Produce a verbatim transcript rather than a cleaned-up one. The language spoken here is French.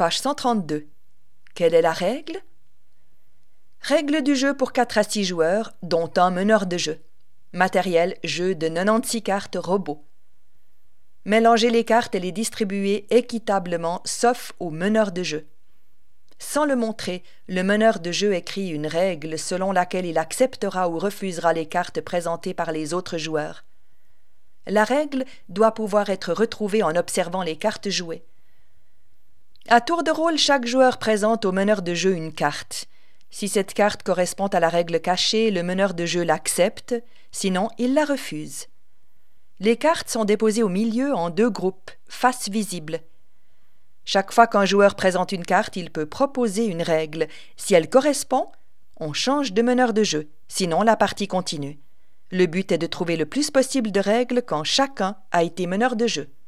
Page cent trente-deux. Quelle est la règle? Règle du jeu pour quatre à six joueurs, dont un meneur de jeu. Matériel, jeu de quatre-vingt-seize cartes robot. Mélanger les cartes et les distribuer équitablement, sauf au meneur de jeu. Sans le montrer, le meneur de jeu écrit une règle selon laquelle il acceptera ou refusera les cartes présentées par les autres joueurs. La règle doit pouvoir être retrouvée en observant les cartes jouées. À tour de rôle, chaque joueur présente au meneur de jeu une carte. Si cette carte correspond à la règle cachée, le meneur de jeu l'accepte, sinon il la refuse. Les cartes sont déposées au milieu en deux groupes, face visible. Chaque fois qu'un joueur présente une carte, il peut proposer une règle. Si elle correspond, on change de meneur de jeu, sinon la partie continue. Le but est de trouver le plus possible de règles quand chacun a été meneur de jeu.